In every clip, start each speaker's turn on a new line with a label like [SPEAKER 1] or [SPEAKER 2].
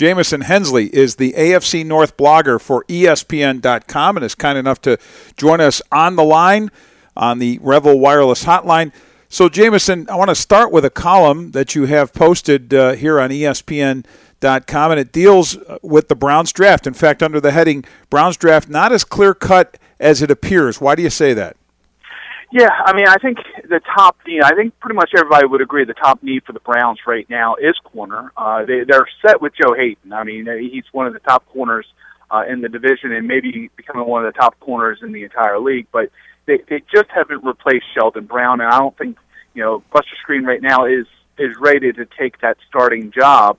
[SPEAKER 1] Jamison Hensley is the AFC North blogger for ESPN.com and is kind enough to join us on the line on the Revel Wireless Hotline. So, Jamison, I want to start with a column that you have posted here on ESPN.com, and it deals with the Browns draft. In fact, under the heading, Browns draft not as clear-cut as it appears. Why do you say that?
[SPEAKER 2] Yeah, I mean, I think the top need, I think pretty much everybody would agree the top need for the Browns right now is corner. They're set with Joe Hayden. I mean, he's one of the top corners in the division and maybe becoming one of the top corners in the entire league, but they just haven't replaced Sheldon Brown, and I don't think, Buster Skrine right now is ready to take that starting job.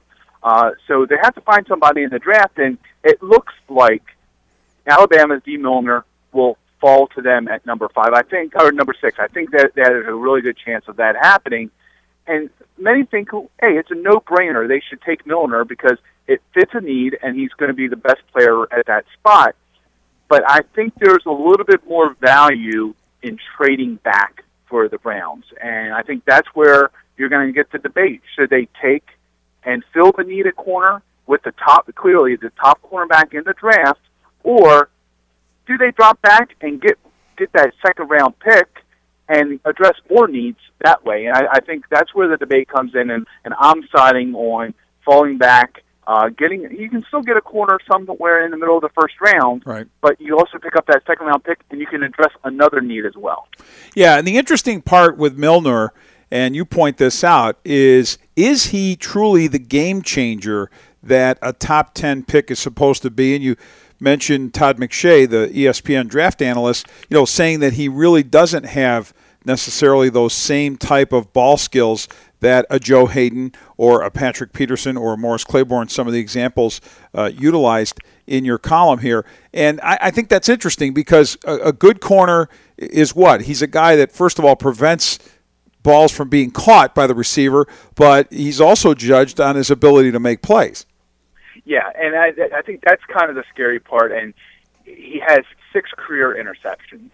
[SPEAKER 2] So they have to find somebody in the draft, and it looks like Alabama's D. Milner will fall to them at number 5, I think, or number 6. I think that there's a really good chance of that happening. And many think, hey, it's a no-brainer. They should take Milner because it fits a need, and he's going to be the best player at that spot. But I think there's a little bit more value in trading back for the Browns. And I think that's where you're going to get the debate. Should they take and fill the need at corner with the top cornerback in the draft, or do they drop back and get that second-round pick and address more needs that way? And I think that's where the debate comes in, and I'm siding on falling back. You can still get a corner somewhere in the middle of the first round,
[SPEAKER 1] right, but
[SPEAKER 2] you also pick up that second-round pick, and you can address another need as well.
[SPEAKER 1] Yeah, and the interesting part with Milner, and you point this out, is he truly the game changer that a top 10 pick is supposed to be? And you mentioned Todd McShay, the ESPN draft analyst, saying that he really doesn't have necessarily those same type of ball skills that a Joe Hayden or a Patrick Peterson or a Morris Claiborne, some of the examples utilized in your column here. And I think that's interesting because a good corner is what? He's a guy that, first of all, prevents balls from being caught by the receiver, but he's also judged on his ability to make plays.
[SPEAKER 2] Yeah, and I think that's kind of the scary part. And he has 6 career interceptions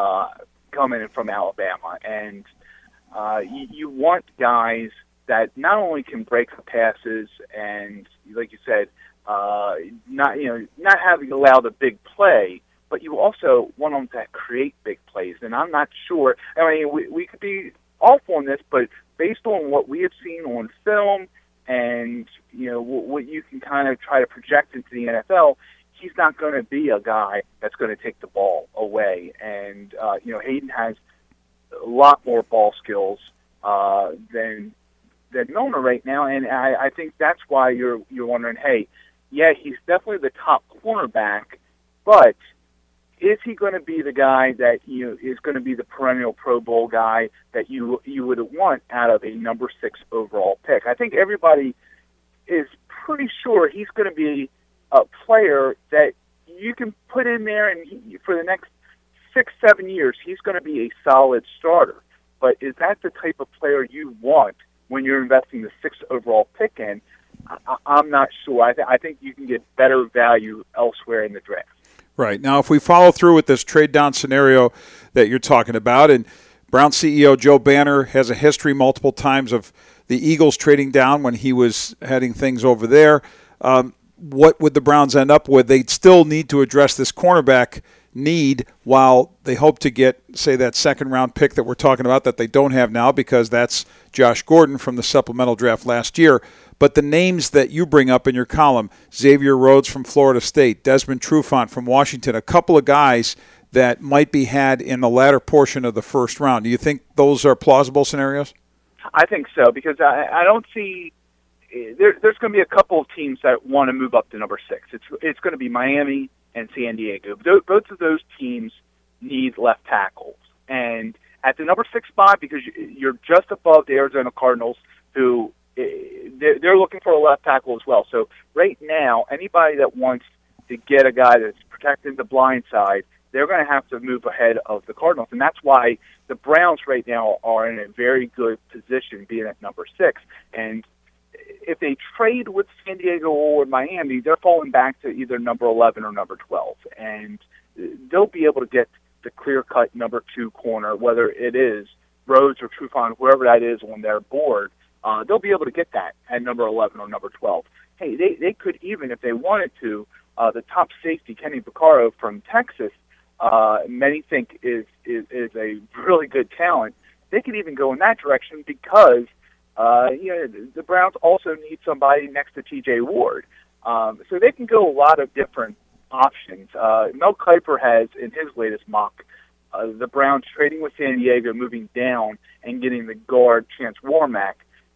[SPEAKER 2] coming in from Alabama. And you want guys that not only can break the passes and, like you said, not having to allow the big play, but you also want them to create big plays. And I'm not sure. I mean, we could be off on this, but based on what we have seen on film and what you can kind of try to project into the NFL, he's not going to be a guy that's going to take the ball away. And Hayden has a lot more ball skills than Milner right now, and I think that's why you're wondering, hey, yeah, he's definitely the top cornerback, but is he going to be the guy that is going to be the perennial Pro Bowl guy that you would want out of a number 6 overall pick? I think everybody is pretty sure he's going to be a player that you can put in there, and for the next 6-7 years, he's going to be a solid starter. But is that the type of player you want when you're investing the 6th overall pick in? I'm not sure. I think you can get better value elsewhere in the draft.
[SPEAKER 1] Right. Now, if we follow through with this trade-down scenario that you're talking about, and Brown CEO Joe Banner has a history multiple times of the Eagles trading down when he was heading things over there, what would the Browns end up with? They'd still need to address this cornerback need while they hope to get, say, that second-round pick that we're talking about that they don't have now because that's Josh Gordon from the supplemental draft last year. But the names that you bring up in your column, Xavier Rhodes from Florida State, Desmond Trufant from Washington, a couple of guys that might be had in the latter portion of the first round. Do you think those are plausible scenarios?
[SPEAKER 2] I think so, because I don't see there's going to be a couple of teams that want to move up to number 6. It's going to be Miami and San Diego. Both of those teams need left tackles. And at the number 6 spot, because you're just above the Arizona Cardinals, who they're looking for a left tackle as well. So right now, anybody that wants to get a guy that's protecting the blind side, they're going to have to move ahead of the Cardinals. And that's why the Browns right now are in a very good position being at number 6. And if they trade with San Diego or Miami, they're falling back to either number 11 or number 12. And they'll be able to get the clear-cut number 2 corner, whether it is Rhodes or Trufant, whoever that is on their board. They'll be able to get that at number 11 or number 12. hey, they could even, if they wanted to, the top safety, Kenny Vaccaro from Texas, many think is a really good talent. They could even go in that direction because the Browns also need somebody next to T.J. Ward. So they can go a lot of different options. Mel Kiper has, in his latest mock, the Browns trading with San Diego, moving down, and getting the guard Chance Warmack.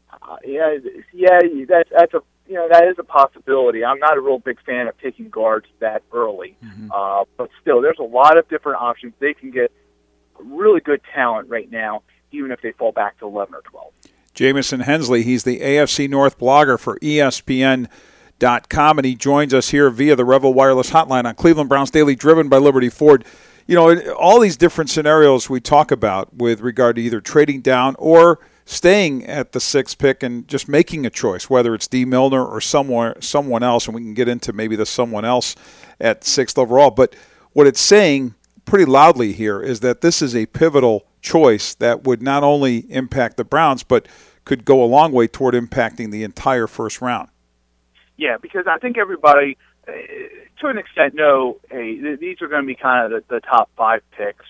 [SPEAKER 2] That is a possibility. I'm not a real big fan of taking guards that early, but still, there's a lot of different options. They can get really good talent right now, even if they fall back to 11 or 12.
[SPEAKER 1] Jamison Hensley, he's the AFC North blogger for ESPN.com, and he joins us here via the Revel Wireless Hotline on Cleveland Browns Daily, driven by Liberty Ford. You know, all these different scenarios we talk about with regard to either trading down or staying at the 6th pick and just making a choice, whether it's D. Milner or someone else, and we can get into maybe the someone else at 6th overall. But what it's saying pretty loudly here is that this is a pivotal choice that would not only impact the Browns, but could go a long way toward impacting the entire first round.
[SPEAKER 2] Yeah, because I think everybody, to an extent, know, hey, these are going to be kind of the top 5 picks.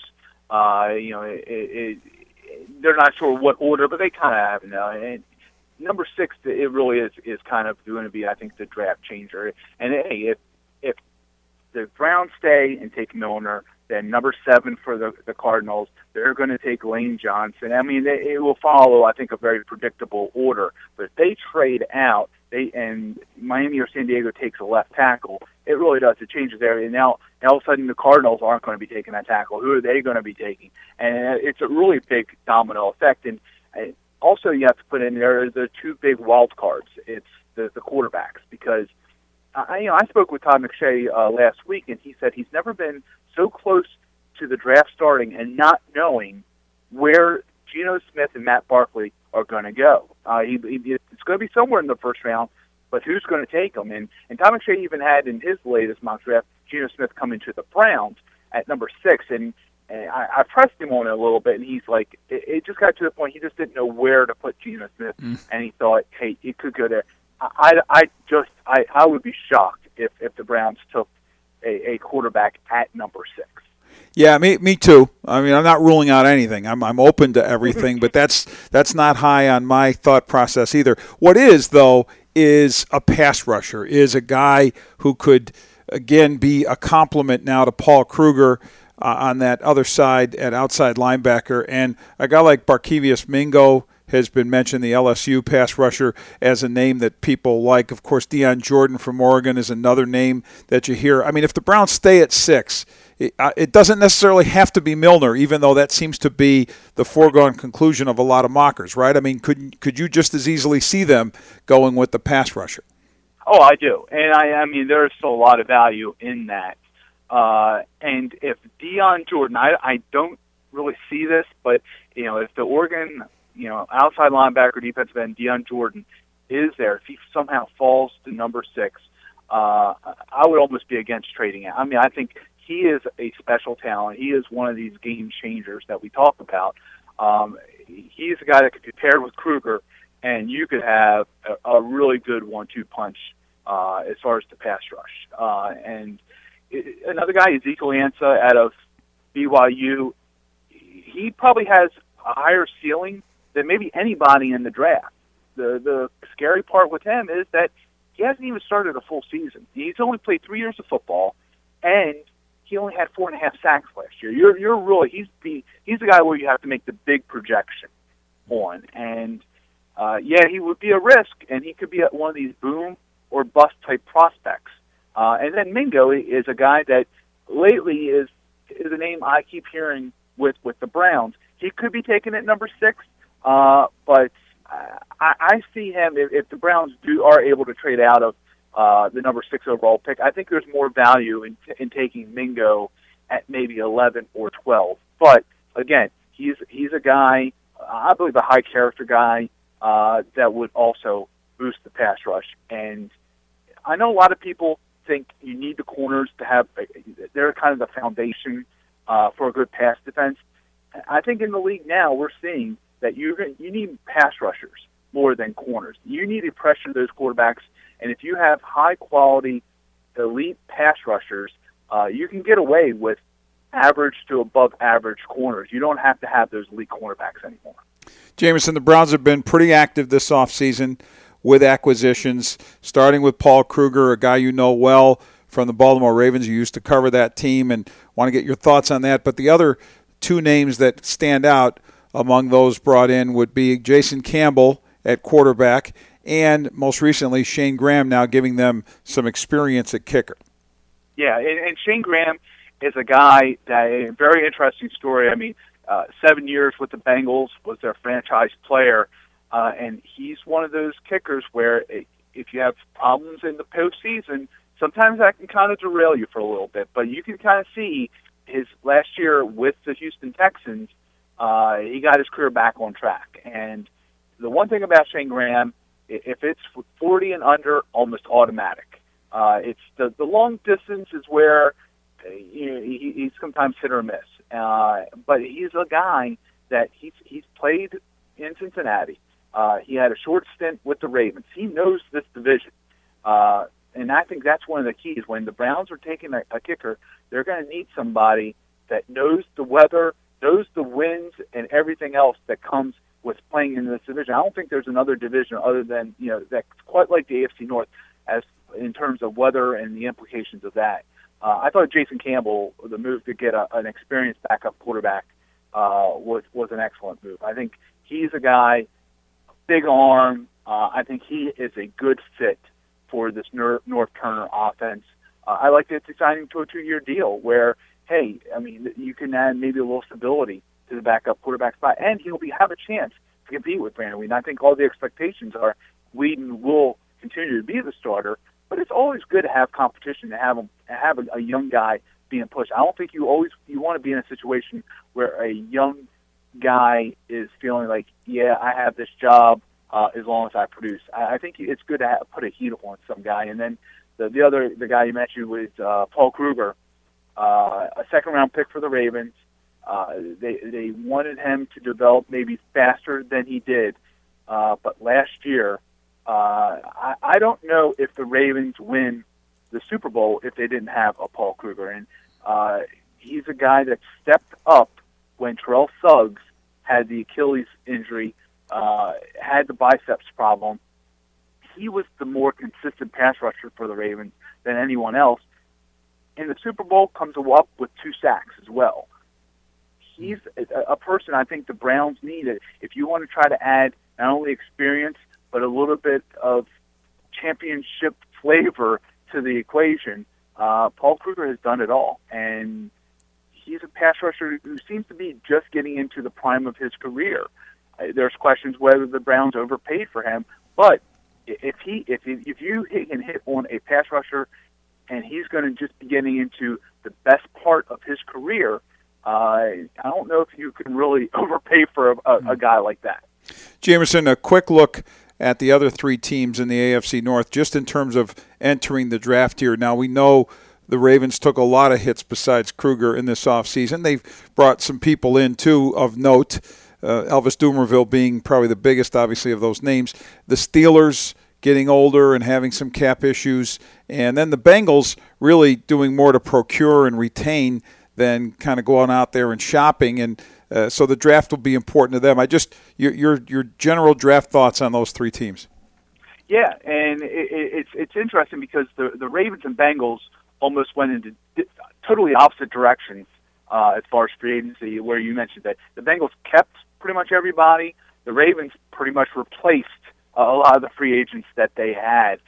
[SPEAKER 2] They're not sure what order, but they kind of have now. And number 6, it really is kind of going to be, I think, the draft changer. And hey, if the Browns stay and take Milner, then number 7 for the Cardinals, they're going to take Lane Johnson. I mean, it will follow, I think, a very predictable order. But if they trade out, and Miami or San Diego takes a left tackle, it really does. It changes there. And now all of a sudden the Cardinals aren't going to be taking that tackle. Who are they going to be taking? And it's a really big domino effect. And also you have to put in there the 2 big wild cards. It's the quarterbacks, because I spoke with Todd McShay last week, and he said he's never been so close to the draft starting and not knowing where Geno Smith and Matt Barkley are going to go. It's going to be somewhere in the first round, but who's going to take them? And Todd McShay even had in his latest mock draft Geno Smith coming to the Browns at number 6, and I pressed him on it a little bit, and he's like, it just got to the point he just didn't know where to put Geno Smith, and he thought, hey, it could go there. I would be shocked if the Browns took a quarterback at number 6.
[SPEAKER 1] Yeah, me too. I mean, I'm not ruling out anything. I'm open to everything, but that's not high on my thought process either. What is, though, is a pass rusher, is a guy who could, again, be a complement now to Paul Kruger on that other side at outside linebacker, and a guy like Barkevious Mingo has been mentioned, the LSU pass rusher, as a name that people like. Of course, Deion Jordan from Oregon is another name that you hear. I mean, if the Browns stay at 6, it doesn't necessarily have to be Milner, even though that seems to be the foregone conclusion of a lot of mockers, right? I mean, could you just as easily see them going with the pass rusher?
[SPEAKER 2] Oh, I do. And I mean, there's still a lot of value in that. And if Deion Jordan, I don't really see this, but, if the Oregon, outside linebacker, defensive end, Deion Jordan is there, if he somehow falls to number 6, I would almost be against trading it. I mean, I think he is a special talent. He is one of these game changers that we talk about. He's a guy that could be paired with Kruger, and you could have a really good 1-2 punch as far as the pass rush. And another guy, Ezekiel Ansah out of BYU, he probably has a higher ceiling than maybe anybody in the draft. The scary part with him is that he hasn't even started a full season. He's only played 3 years of football, and he only had 4.5 sacks last year. You're really he's the guy where you have to make the big projection on, and he would be a risk, and he could be one of these boom or bust type prospects. And then Mingo is a guy that lately is a name I keep hearing with the Browns. He could be taken at number 6, but I see him if the Browns are able to trade out of the number 6 overall pick. I think there's more value in taking Mingo at maybe 11 or 12. But again, he's a guy, I believe, a high character guy that would also boost the pass rush. And I know a lot of people think you need the corners to have. They're kind of the foundation for a good pass defense. I think in the league now we're seeing that you need pass rushers more than corners. You need to pressure those quarterbacks And if you have high-quality, elite pass rushers, you can get away with average to above average corners. You don't have to have those elite cornerbacks anymore.
[SPEAKER 1] Jameson, the Browns have been pretty active this offseason with acquisitions, starting with Paul Kruger, a guy you know well from the Baltimore Ravens. You used to cover that team and want to get your thoughts on that. But the other two names that stand out among those brought in would be Jason Campbell at quarterback and most recently Shane Graham, now giving them some experience at kicker.
[SPEAKER 2] Yeah, and Shane Graham is a guy that a very interesting story. I mean, 7 years with the Bengals, was their franchise player, and he's one of those kickers where if you have problems in the postseason, sometimes that can kind of derail you for a little bit. But you can kind of see his last year with the Houston Texans, he got his career back on track. And the one thing about Shane Graham, if it's 40 and under, almost automatic. It's the long distance is where he's sometimes hit or miss. But he's a guy that he's played in Cincinnati. He had a short stint with the Ravens. He knows this division. And I think that's one of the keys. When the Browns are taking a kicker, they're going to need somebody that knows the weather, knows the winds, and everything else that comes with playing in this division. I don't think there's another division other than, that's quite like the AFC North as in terms of weather and the implications of that. I thought Jason Campbell, the move to get an experienced backup quarterback, was an excellent move. I think he's a guy, big arm. I think he is a good fit for this North Turner offense. I like that it's signing to a 2-year deal where, hey, I mean, you can add maybe a little stability to the backup quarterback spot, and he'll have a chance to compete with Brandon Weeden. I think all the expectations are Weeden will continue to be the starter, but it's always good to have competition, to have a young guy being pushed. I don't think you want to be in a situation where a young guy is feeling like, yeah, I have this job as long as I produce. I think it's good to put a heat on some guy. And then the guy you mentioned was Paul Kruger, a second-round pick for the Ravens. They wanted him to develop maybe faster than he did, but last year, I don't know if the Ravens win the Super Bowl if they didn't have a Paul Kruger. And he's a guy that stepped up when Terrell Suggs had the Achilles injury, had the biceps problem. He was the more consistent pass rusher for the Ravens than anyone else. In the Super Bowl, comes up with 2 sacks as well. He's a person I think the Browns need. If you want to try to add not only experience, but a little bit of championship flavor to the equation, Paul Kruger has done it all. And he's a pass rusher who seems to be just getting into the prime of his career. There's questions whether the Browns overpaid for him, but if you can hit on a pass rusher and he's going to just be getting into the best part of his career, I don't know if you can really overpay for a guy like that.
[SPEAKER 1] Jameson, a quick look at the other 3 teams in the AFC North, just in terms of entering the draft here. Now, we know the Ravens took a lot of hits besides Kruger in this offseason. They've brought some people in, too, of note, Elvis Dumervil being probably the biggest, obviously, of those names. The Steelers getting older and having some cap issues, and then the Bengals really doing more to procure and retain than kind of going out there and shopping, and so the draft will be important to them. Your general draft thoughts on those 3 teams.
[SPEAKER 2] Yeah, and it's interesting because the Ravens and Bengals almost went into totally opposite directions as far as free agency, where you mentioned that the Bengals kept pretty much everybody. The Ravens pretty much replaced a lot of the free agents that they had.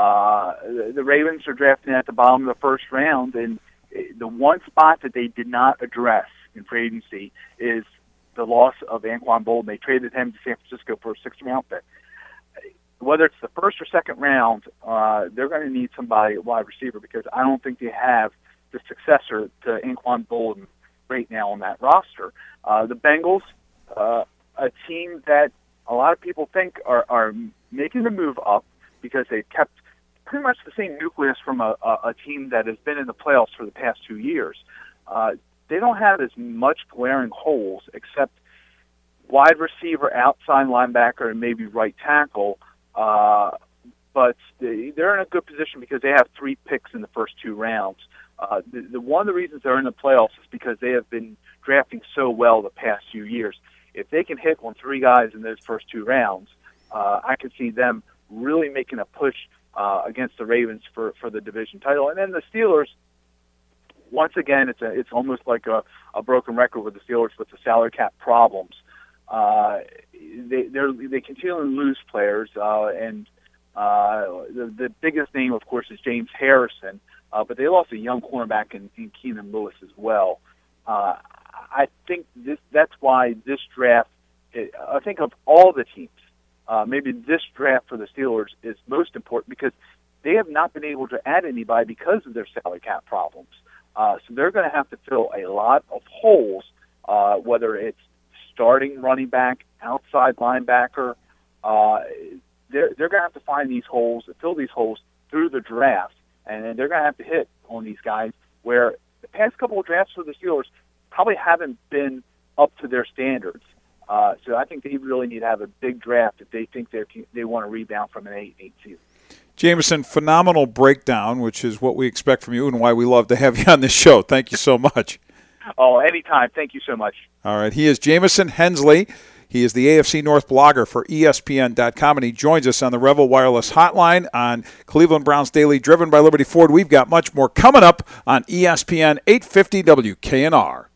[SPEAKER 2] The Ravens are drafting at the bottom of the first round, and the one spot that they did not address in free agency is the loss of Anquan Boldin. They traded him to San Francisco for a 6th-round pick. Whether it's the first or second round, they're going to need somebody at wide receiver because I don't think they have the successor to Anquan Boldin right now on that roster. The Bengals, a team that a lot of people think are making the move up because they kept pretty much the same nucleus from a team that has been in the playoffs for the past 2 years. They don't have as much glaring holes except wide receiver, outside linebacker, and maybe right tackle. but they're in a good position because they have 3 picks in the first 2 rounds. One of the reasons they're in the playoffs is because they have been drafting so well the past few years. If they can hit on 3 guys in those first 2 rounds, I could see them really making a push against the Ravens for the division title. And then the Steelers, once again, it's almost like a broken record with the Steelers with the salary cap problems. They continually lose players, and the biggest name, of course, is James Harrison. But they lost a young cornerback in Keenan Lewis as well. I think that's why this draft, I think of all the teams, maybe this draft for the Steelers is most important because they have not been able to add anybody because of their salary cap problems. So they're going to have to fill a lot of holes, whether it's starting running back, outside linebacker. They're going to have to find these holes, fill these holes through the draft, and they're going to have to hit on these guys where the past couple of drafts for the Steelers probably haven't been up to their standards. So I think they really need to have a big draft if they think they want to rebound from an 8-8 season.
[SPEAKER 1] Jameson, phenomenal breakdown, which is what we expect from you and why we love to have you on this show. Thank you so much.
[SPEAKER 2] Oh, anytime. Thank you so much.
[SPEAKER 1] All right. He is Jameson Hensley. He is the AFC North blogger for ESPN.com, and he joins us on the Revel Wireless Hotline on Cleveland Browns Daily, driven by Liberty Ford. We've got much more coming up on ESPN 850 WKNR.